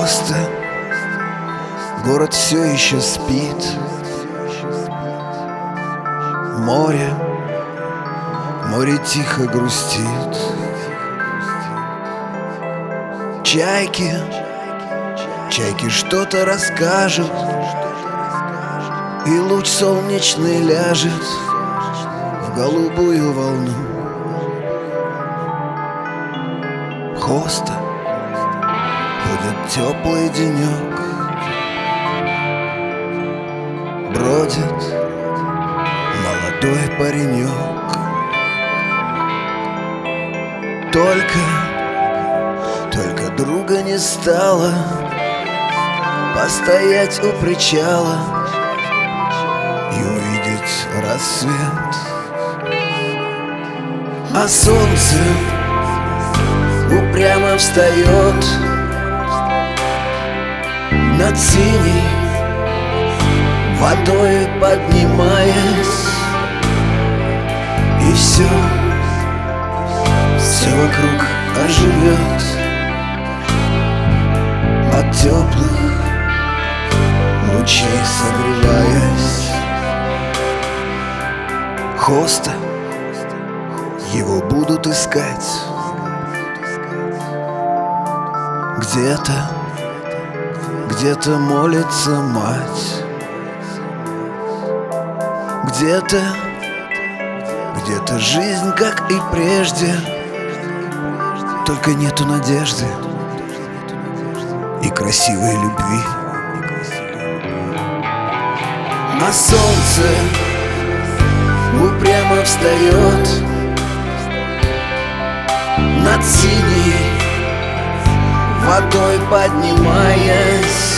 Хоста, город все еще спит. Море тихо грустит. Чайки что-то расскажут, и луч солнечный ляжет в голубую волну. Хоста, будет теплый денек, бродит молодой паренек. Только друга не стало постоять у причала и увидеть рассвет. А солнце упрямо встает над синей водой, поднимаясь, и все вокруг оживет от теплых лучей согреваясь. Хоста, его будут искать где-то молится мать, где-то жизнь, как и прежде, только нету надежды и красивой любви. А солнце упрямо встает над синей водой, поднимаясь,